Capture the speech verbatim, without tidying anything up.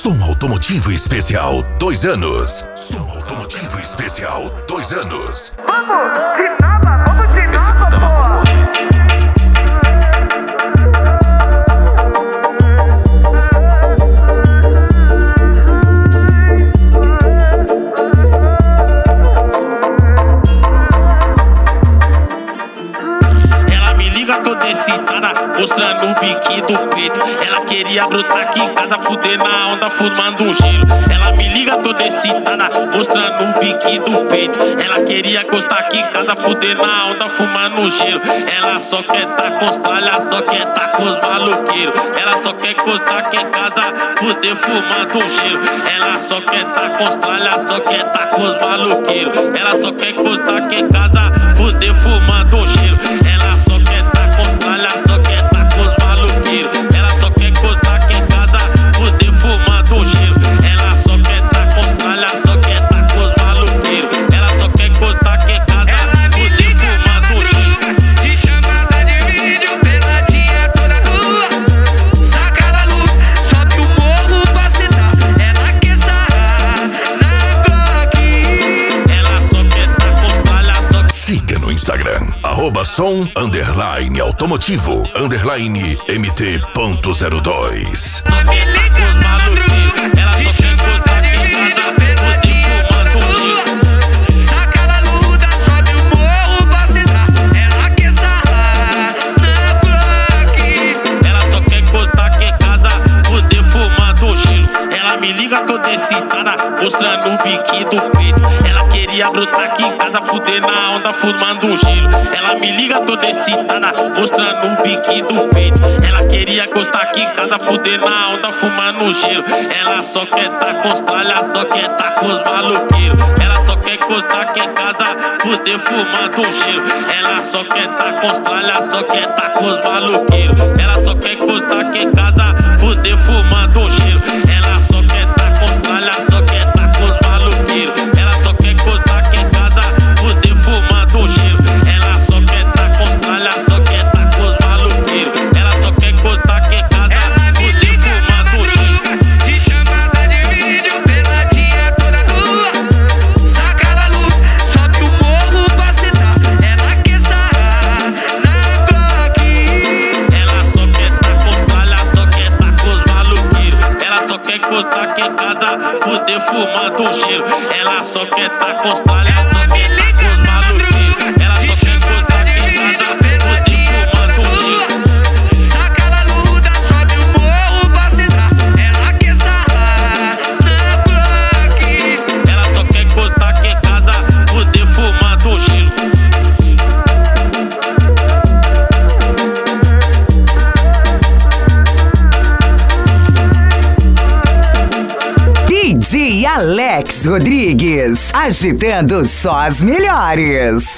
Som Automotivo Especial, dois anos. Som Automotivo Especial, dois anos. Vamos de nova, vamos de nova. Executar uma concorrência. Toda excitada, mostrando o biquinho do peito. Ela queria brotar aqui em casa, fuder na onda, fumando um gelo. Ela me liga toda excitada, mostrando o biquinho do peito. Ela queria encostar aqui em casa, fuder na onda, fumando um gelo. Ela só quer tá com os tralhas, só quer tá com os maloqueiros. Ela só quer encostar aqui em casa, fuder fumando um gelo. Ela só quer tá com os tralhas, só quer tá com os maloqueiros. Ela só quer encostar aqui em casa, fuder fumando um gelo. Ela só quer ela só quer tá com os maloqueiros. Ela só quer encostar aqui em casa, fuder fumando um gelo. Ela só quer tá com os tralhas, só quer tá com os maloqueiros. Ela só quer encostar aqui em casa, fuder fumando um gelo. De chamada de vídeo, peladinha toda nua. Saca da luz, sobe o morro pra sentar. Ela quer sarrar na Glock. Ela só quer tá com os tralhas, só quer... Siga no Instagram, arroba som, underline, automotivo, underline, mt ponto zero dois. Só quer tá com os maloqueiros. Ela só quer encostar aqui em casa, fuder fumando um gelo. Saca da luta, sobe o morro pra sentar. Ela quer sarrar na Glock. Ela só quer encostar aqui em casa, fuder fumando um gelo. Ela me liga toda excitada, mostrando o biquinho do peito. Ela queria brotar aqui em casa, fuder na onda, fumando um gelo. Ela me liga toda excitada, mostrando o biquinho do peito. Ela queria encostar aqui em casa, fuder na onda, fumando um gelo. Ela só quer tá com os tralhas, só quer tá com os maloqueiros. Ela só quer encostar aqui em casa, fuder fumando um gelo. Ela só quer tá com os tralhas, só quer tá com os maloqueiros. Ela só quer encostar aqui em casa, fuder fumando um gelo. Ela só quer tá com os tralhas, só quer tá com os maloqueiros. Ela só quer encostar aqui em casa, fuder fumando um gelo. Ela só quer tá com os tralhas, só quer tá com os maloqueiros. Ela só quer encostar aqui em casa, fuder fumando um gelo. De chamada de vídeo, peladinha toda nua. Saca da luz, sobe o morro pra sentar. Ela quer sarrar na Glock. Ela só quer tá com os tralhas, só quer tá com os maloqueiros. Ela só quer encostar aqui em casa, fuder fumando um gelo. Ela só quer tá com os tralhas, só quer tá com os maloqueiros. Ela só quer encostar aqui em casa, fuder fumando um gelo. Saca da luta, sobe o morro pra sentar. Ela quer sarrar na Glock. Ela só quer encostar aqui em casa, fuder fumando um gelo. D J Alex Rodrigues, agitando só as melhores.